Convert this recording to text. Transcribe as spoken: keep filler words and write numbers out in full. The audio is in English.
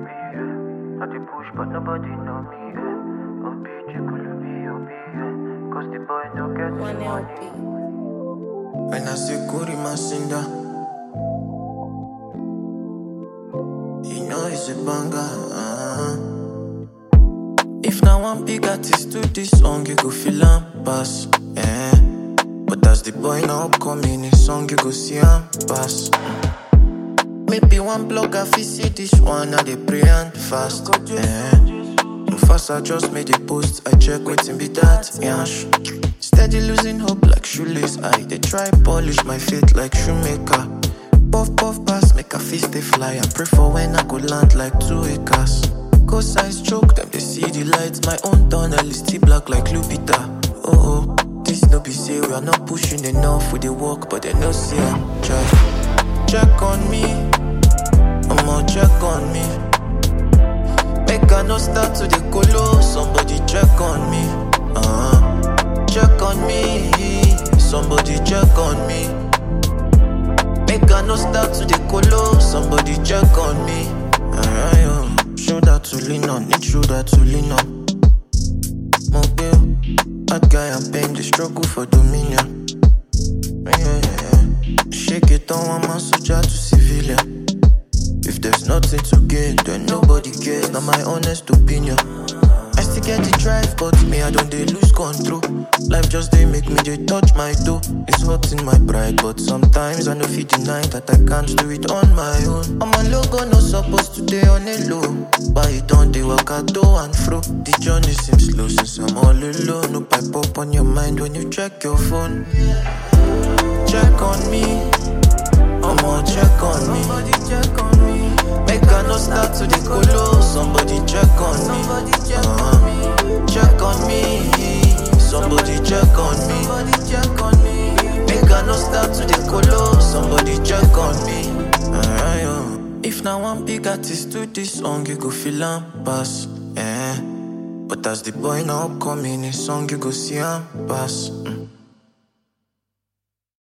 be, yeah. I dey push, but nobody know me, yeah. O B, Chikulubi, O B, yeah. Cause the boy no get the money. When I say Kuri Masinda, you know it's a banger. Uh-huh. If now one big artist do this song, you go feel am pass, yeah. But as the boy now upcoming, his song you go see am pass. Maybe one blogger fi see this one, and they pray and fast, yeah. Fast I just made a post, I check waiting be that, yeah. Steady losing hope like shoelace, I they try polish my faith like shoemaker. Puff puff pass, make a fist they fly, I pray for when I go land like two acres. Cause I choke them, they see the lights, my own tunnel is still black like Lupita. Oh oh, this no be say we are not pushing enough with the work, but they no see I'm try. Check on me, I'ma check on me. Make I no start to the colo, somebody check on me. Uh-huh. Check on me, somebody check on me. Make I no start to the colo, somebody check on me. Alright, yo. Shoulder to lean on, need shoulder to lean on. Mobile, bad guy I'm paying the struggle for dominion. Yeah, yeah, yeah. Shake it on one man, soldier to civilian. If there's nothing to gain, then nobody cares, not my honest opinion. I still get the drive, but me, I don't they lose control. Life just they make me, they touch my toe. It's hurting my pride, but sometimes I know feel deny that I can't do it on my own. I'm a logo, not supposed to stay on a low. But it don't they walk out to and fro. The journey seems slow since I'm all alone. No pipe up on your mind when you check your phone. Check on me, I'ma check on me. Somebody check on me. Make I no start to the colo. Somebody check on me. Somebody check on me. Check on me. Somebody check on me. Somebody check on me. Make I no start to the colo. Somebody check on me. Alright, yo. If now one big artist do this song, you go feel am pass, yeah. But as the boy now upcoming, his song you go see am pass. Mm.